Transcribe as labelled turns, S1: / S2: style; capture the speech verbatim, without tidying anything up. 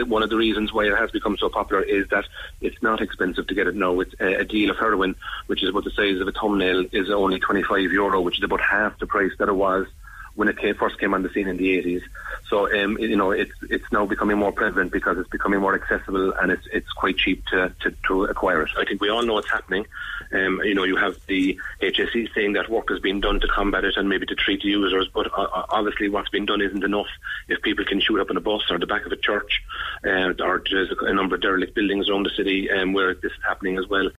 S1: one of the reasons why it has become so popular is that it's not expensive to get it now. It's a, a deal of heroin, which is about the size of a thumbnail, is only twenty-five euro, which is about half the price that it was when it came, first came on the scene in the eighties. So, um, you know, it's it's now becoming more prevalent because it's becoming more accessible and it's it's quite cheap to, to, to acquire it. I think we all know what's happening. Um, you know, you have the H S E saying that work has been done to combat it and maybe to treat users, but uh, obviously what's been done isn't enough. If people can shoot up in a bus or the back of a church, uh, or there's a, a number of derelict buildings around the city um, where this is happening as well,